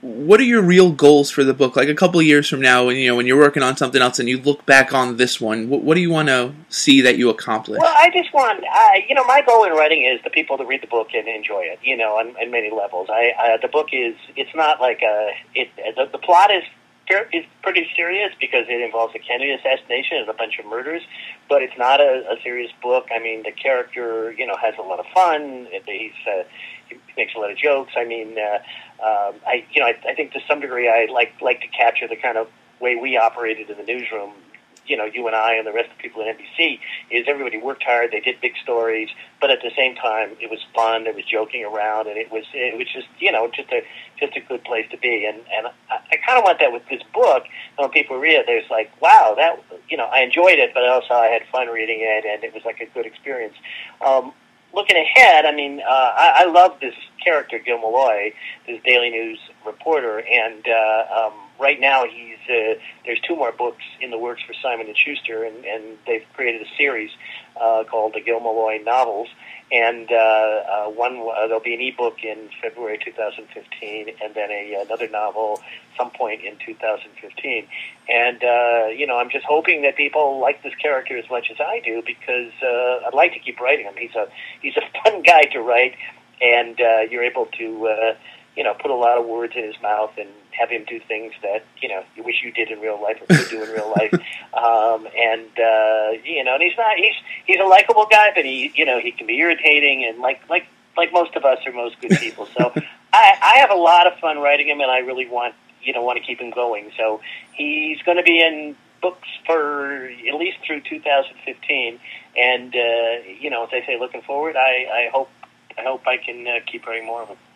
what are your real goals for the book? Like a couple of years from now, when you're working on something else and you look back on this one, what do you want to see that you accomplish? Well, I just want, my goal in writing is the people to read the book and enjoy it, on many levels. The book it's not like the plot is pretty serious because it involves a Kennedy assassination and a bunch of murders, but it's not a serious book. I mean, the character, has a lot of fun. He makes a lot of jokes. I mean, I think to some degree I like to capture the kind of way we operated in the newsroom. You and I and the rest of the people at NBC, is everybody worked hard, they did big stories, but at the same time, it was fun, there was joking around, and it was just, just a good place to be. And I kind of want that with this book. When people read it, there's like, wow, that, I enjoyed it, but also I had fun reading it, and it was like a good experience. Looking ahead, I mean, I love this character, Gil Malloy, this Daily News reporter, and right now there's 2 more books in the works for Simon & Schuster, and they've created a series called the Gil Malloy Novels, and there'll be an ebook in February 2015, and then another novel some point in 2015. And I'm just hoping that people like this character as much as I do, because I'd like to keep writing him. He's a fun guy to write, and you're able to put a lot of words in his mouth and have him do things that, you wish you did in real life or could do in real life. And he's a likable guy, but he can be irritating, and like most of us or most good people. So I have a lot of fun writing him, and I really want to keep him going. So he's going to be in books for at least through 2015. And, as I say, looking forward, I hope I can keep writing more of them.